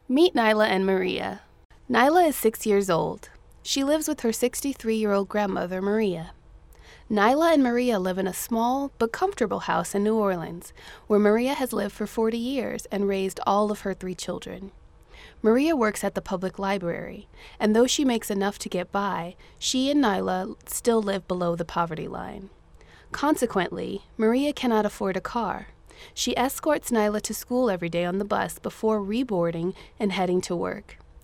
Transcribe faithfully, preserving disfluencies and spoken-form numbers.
Meet Nyla and Maria. Nyla is six years old. She lives with her sixty-three-year-old grandmother, Maria. Nyla and Maria live in a small but comfortable house in New Orleans, where Maria has lived for forty years and raised all of her three children. Maria works at the public library, and though she makes enough to get by, she and Nyla still live below the poverty line. Consequently, Maria cannot afford a car. She escorts Nyla to school every day on the bus before reboarding and heading to work.